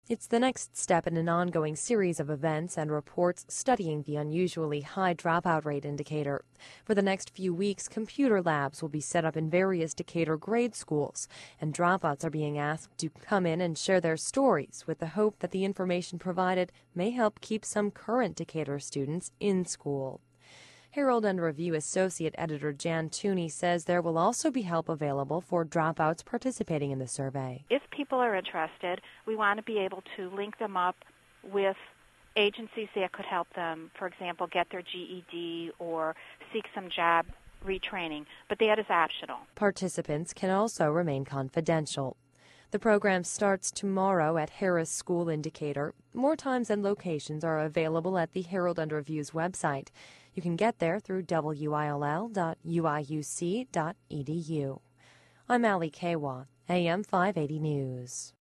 It's the next step in an ongoing series of events and reports studying the unusually high dropout rate indicator. For the next few weeks, computer labs will be set up in various Decatur grade schools, and dropouts are being asked to come in and share their stories with the hope that the information provided may help keep some current Decatur students in school. Herald and Review Associate Editor Jan Tooney says there will also be help available for dropouts participating in the survey. If people are interested, we want to be able to link them up with agencies that could help them, for example, get their GED or seek some job retraining, but that is optional. Participants can also remain confidential. The program starts tomorrow at Harris School in Decatur. More times and locations are available at the Herald and Review's website. You can get there through will.uiuc.edu. I'm Allie Kawa, AM 580 News.